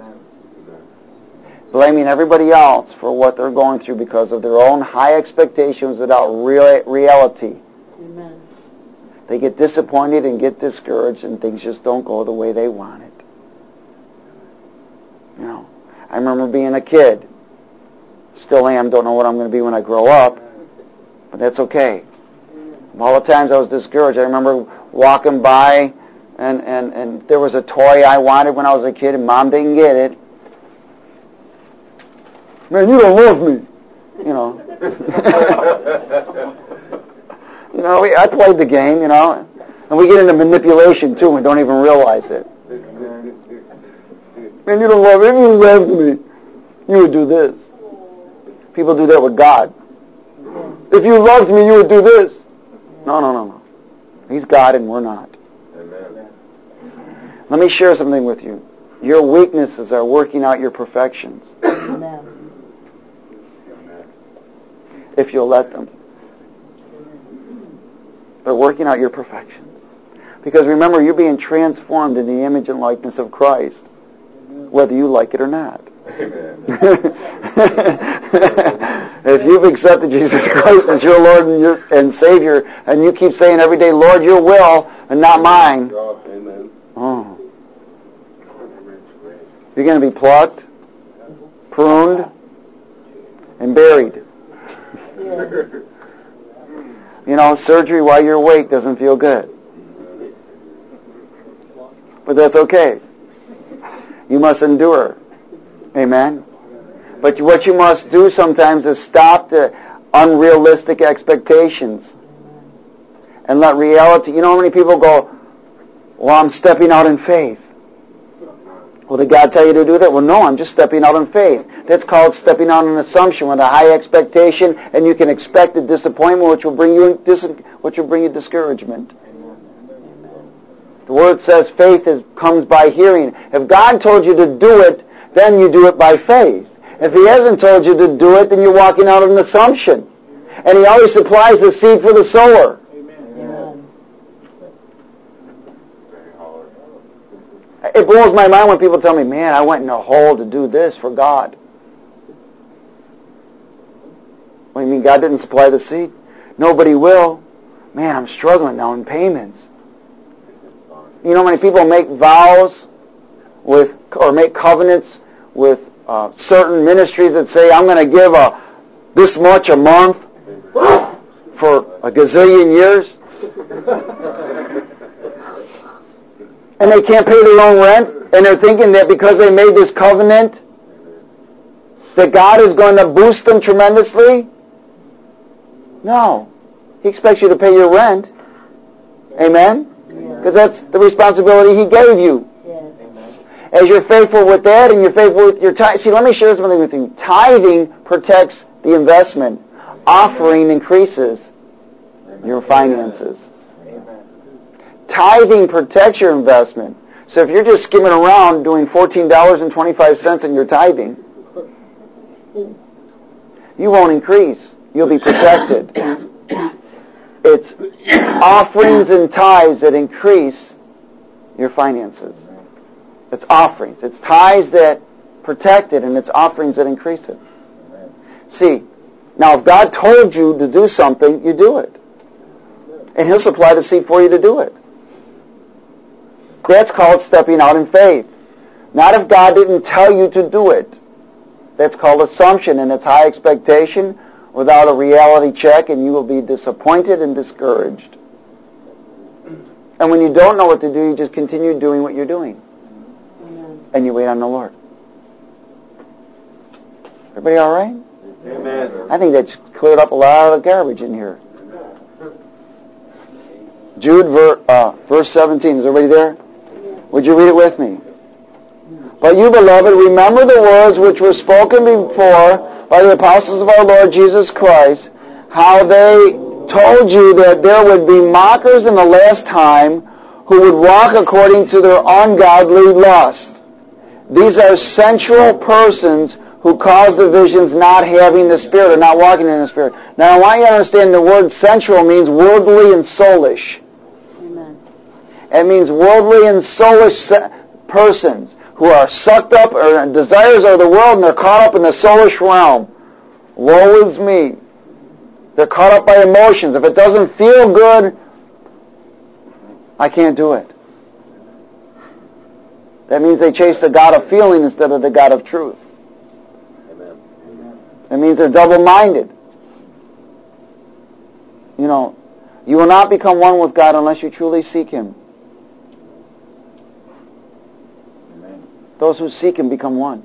[SPEAKER 1] Blaming everybody else for what they're going through because of their own high expectations without reality.
[SPEAKER 3] Amen.
[SPEAKER 1] They get disappointed and get discouraged, and things just don't go the way they want it. You know, I remember being a kid. Still am. Don't know what I'm going to be when I grow up, but that's okay. All the times I was discouraged, I remember walking by, and there was a toy I wanted when I was a kid, and Mom didn't get it. Man, you don't love me, you know. You know, I played the game, you know, and we get into manipulation too and don't even realize it. Man, you don't love me. If you loved me, you would do this. People do that with God. If you loved me, you would do this. No. He's God and we're not.
[SPEAKER 2] Amen.
[SPEAKER 1] Let me share something with you. Your weaknesses are working out your perfections.
[SPEAKER 3] Amen.
[SPEAKER 1] If you'll let them. They're working out your perfections. Because remember, you're being transformed in the image and likeness of Christ, whether you like it or not.
[SPEAKER 2] Amen.
[SPEAKER 1] If you've accepted Jesus Christ as your Lord and Savior, and you keep saying every day, Lord, your will and not mine,
[SPEAKER 2] Amen.
[SPEAKER 1] oh, you're going to be plucked, pruned, and buried.
[SPEAKER 3] Yes.
[SPEAKER 1] You know, surgery while you're awake doesn't feel good. But that's okay. You must endure. Amen? But what you must do sometimes is stop the unrealistic expectations and let reality... You know how many people go, well, I'm stepping out in faith. Well, did God tell you to do that? Well, no, I'm just stepping out in faith. That's called stepping out an assumption with a high expectation, and you can expect a disappointment, which will bring you discouragement. The Word says faith comes by hearing. If God told you to do it, then you do it by faith. If He hasn't told you to do it, then you're walking out of an assumption. And He always supplies the seed for the sower.
[SPEAKER 3] Amen.
[SPEAKER 1] It blows my mind when people tell me, man, I went in a hole to do this for God. What do you mean, God didn't supply the seed? Nobody will. Man, I'm struggling now in payments. You know how many people make vows or make covenants with certain ministries that say, I'm going to give this much a month for a gazillion years? And they can't pay their own rent, and they're thinking that because they made this covenant that God is going to boost them tremendously? No. He expects you to pay your rent. Amen? Because that's the responsibility He gave you.
[SPEAKER 3] Yes.
[SPEAKER 1] As you're faithful with that and you're faithful with your tithe. See, let me share something with you. Tithing protects the investment. Offering increases your finances. Tithing protects your investment. So if you're just skimming around doing $14.25 in your tithing, you won't increase. You'll be protected. It's offerings and tithes that increase your finances. It's offerings. It's tithes that protect it, and it's offerings that increase it. See, now if God told you to do something, you do it. And He'll supply the seed for you to do it. That's called stepping out in faith. Not if God didn't tell you to do it. That's called assumption, and it's high expectation without a reality check, and you will be disappointed and discouraged. And when you don't know what to do, you just continue doing what you're doing. and you wait on the Lord. Everybody all right?
[SPEAKER 2] Amen.
[SPEAKER 1] I think that's cleared up a lot of garbage in here. Jude, verse 17. Is everybody there? Would you read it with me? But you, beloved, remember the words which were spoken before by the apostles of our Lord Jesus Christ, how they told you that there would be mockers in the last time who would walk according to their ungodly lust. These are sensual persons who cause divisions, not having the Spirit, or not walking in the Spirit. Now, I want you to understand the word sensual means worldly and soulish.
[SPEAKER 3] Amen.
[SPEAKER 1] It means worldly and soulish persons who are sucked up, or desires of the world, and they're caught up in the soulish realm. Woe is me. They're caught up by emotions. If it doesn't feel good, I can't do it. That means they chase the God of feeling instead of the God of truth.
[SPEAKER 2] Amen.
[SPEAKER 1] That means they're double-minded. You know, you will not become one with God unless you truly seek Him.
[SPEAKER 2] Amen.
[SPEAKER 1] Those who seek Him become one.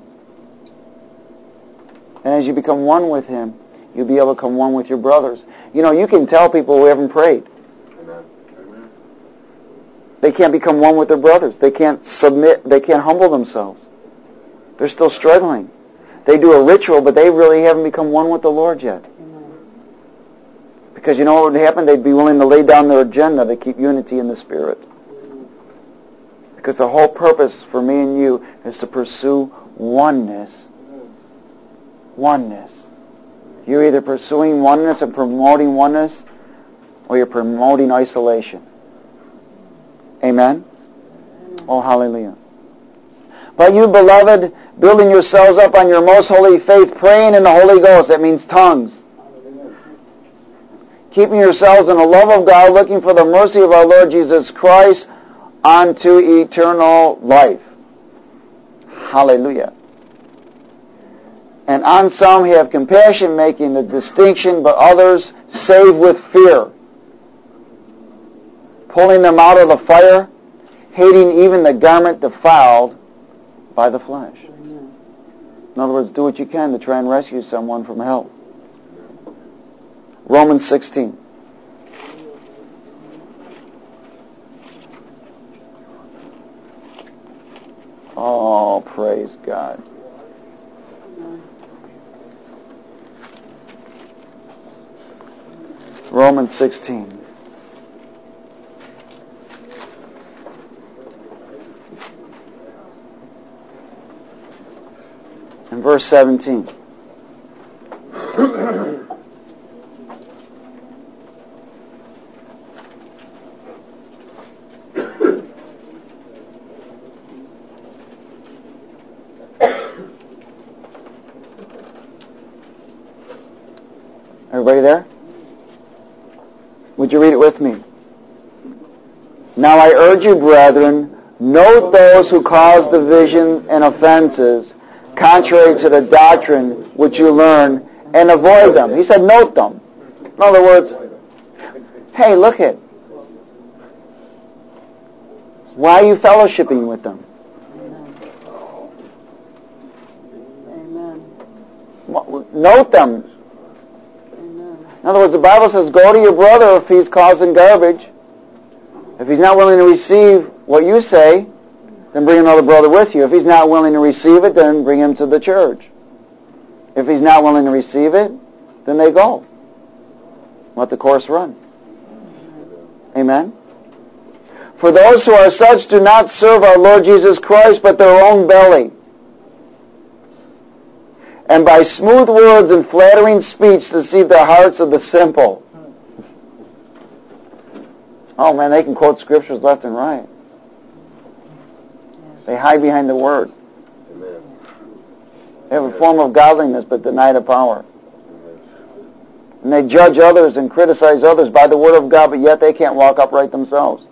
[SPEAKER 1] And as you become one with Him, you'll be able to become one with your brothers. You know, you can tell people who haven't prayed.
[SPEAKER 2] Amen. Amen.
[SPEAKER 1] They can't become one with their brothers. They can't submit. They can't humble themselves. They're still struggling. They do a ritual, but they really haven't become one with the Lord yet.
[SPEAKER 3] Amen.
[SPEAKER 1] Because you know what would happen? They'd be willing to lay down their agenda to keep unity in the Spirit. Because the whole purpose for me and you is to pursue oneness. Oneness. You're either pursuing oneness and promoting oneness, or you're promoting isolation. Amen? Oh, hallelujah. But you, beloved, building yourselves up on your most holy faith, praying in the Holy Ghost. That means tongues. Keeping yourselves in the love of God, looking for the mercy of our Lord Jesus Christ unto eternal life. Hallelujah. And on some have compassion, making the distinction, but others save with fear, pulling them out of the fire, hating even the garment defiled by the flesh. In other words, do what you can to try and rescue someone from hell. Romans 16. Oh, praise God. Romans 16. And verse 17. Everybody there? Would you read it with me? Now I urge you, brethren, note those who cause division and offenses, contrary to the doctrine which you learn, and avoid them. He said, note them. In other words, hey, look it. Why are you fellowshipping with them?
[SPEAKER 3] Amen.
[SPEAKER 1] Note them. In other words, the Bible says, go to your brother if he's causing garbage. If he's not willing to receive what you say, then bring another brother with you. If he's not willing to receive it, then bring him to the church. If he's not willing to receive it, then they go. Let the course run. Amen? For those who are such do not serve our Lord Jesus Christ, but their own belly. And by smooth words and flattering speech deceive the hearts of the simple. Oh man, they can quote scriptures left and right. They hide behind the word.
[SPEAKER 2] Amen.
[SPEAKER 1] They have a form of godliness but deny the power. And they judge others and criticize others by the word of God, but yet they can't walk upright themselves.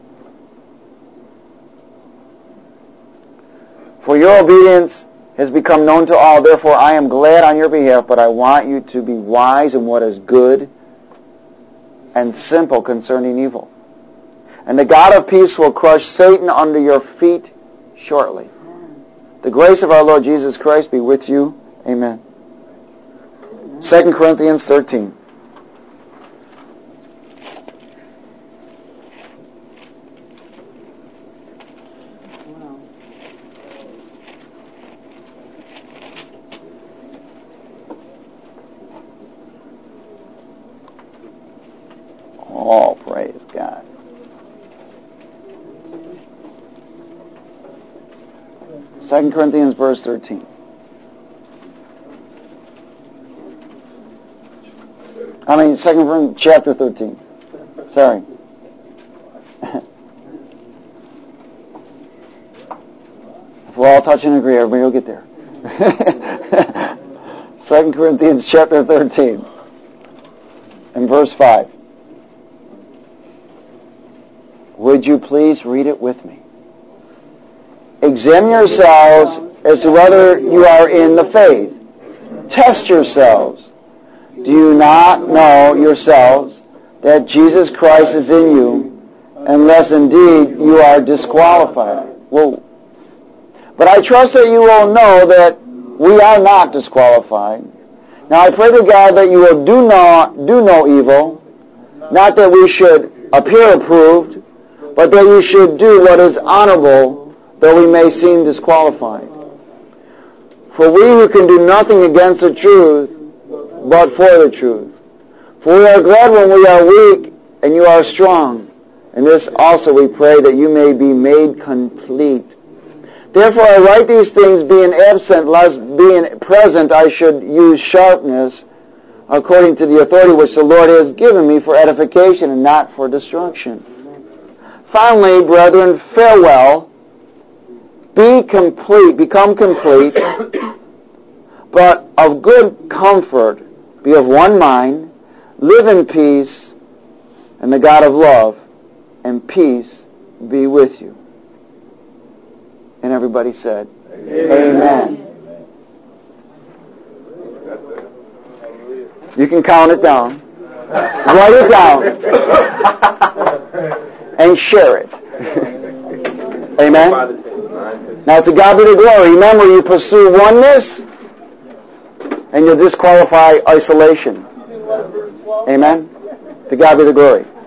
[SPEAKER 1] For your obedience has become known to all. Therefore, I am glad on your behalf, but I want you to be wise in what is good and simple concerning evil. And the God of peace will crush Satan under your feet shortly. The grace of our Lord Jesus Christ be with you. Amen. 2 Corinthians 13. Oh, praise God. Second Corinthians verse 13. I mean, 2 Corinthians chapter 13. Sorry. If we're all touch and agree, everybody will get there. 2 Corinthians chapter 13 and verse 5. Would you please read it with me? Examine yourselves as to whether you are in the faith. Test yourselves. Do you not know yourselves that Jesus Christ is in you, unless indeed you are disqualified? Whoa. But I trust that you will know that we are not disqualified. Now I pray to God that you will do no evil, not that we should appear approved, but that you should do what is honorable, though we may seem disqualified. For we who can do nothing against the truth, but for the truth. For we are glad when we are weak, and you are strong. And this also we pray, that you may be made complete. Therefore I write these things, being absent, lest being present I should use sharpness, according to the authority which the Lord has given me for edification and not for destruction. Finally, brethren, farewell. Be complete, become complete, but of good comfort, be of one mind, live in peace, and the God of love and peace be with you. And everybody said, Amen. You can count it down. Write it down. And share it. Amen? Now to God be the glory. Remember, you pursue oneness, and you'll disqualify isolation. Amen? To God be the glory.